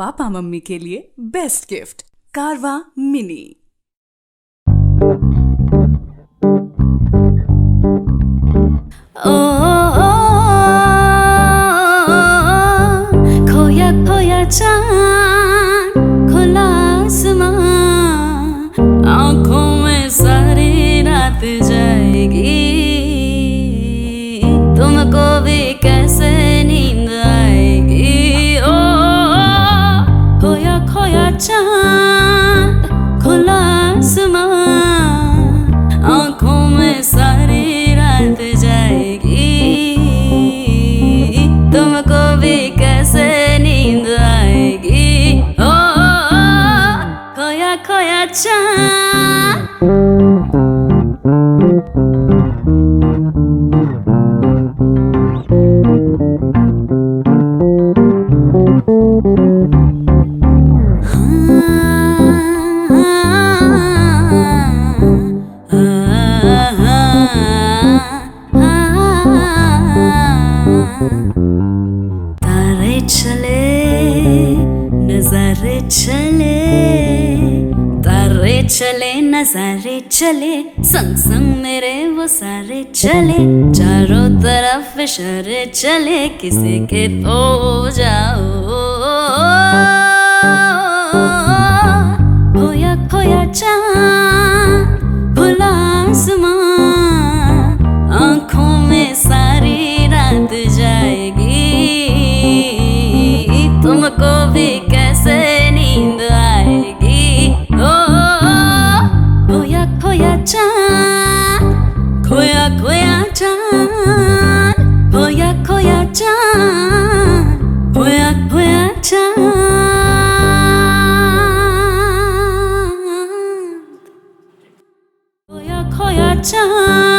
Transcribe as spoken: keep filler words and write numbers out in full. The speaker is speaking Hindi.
पापा मम्मी के लिए बेस्ट गिफ्ट कारवा मिनी। ओ, ओ, ओ खोया खोया चांद खुला आसमां, आंखों में सारी रात जाएगी, तुमको भी कैसे नींद आएगी। ओ, ओ खोया खोया चांद खुला आसमां, आंखों में सारी रात जाएगी, तुमको भी कैसे नींद आएगी। ओ, ओ, ओ खोया खोया चांद। तारे चले नजारे चले, तारे चले नजारे चले, संग संग मेरे वो सारे चले, चारों तरफ इशारे चले, किसी के तो जाओ। खोया खोया चांद खुला आसमां, आंखों में सारी रात जाएगी, तुमको भी कैसे नींद आएगी। ओ, खोया खोया चांद, खोया खोया चांद, खोया खोया चांद, खोया खोया चांद, खोया खोया चांद।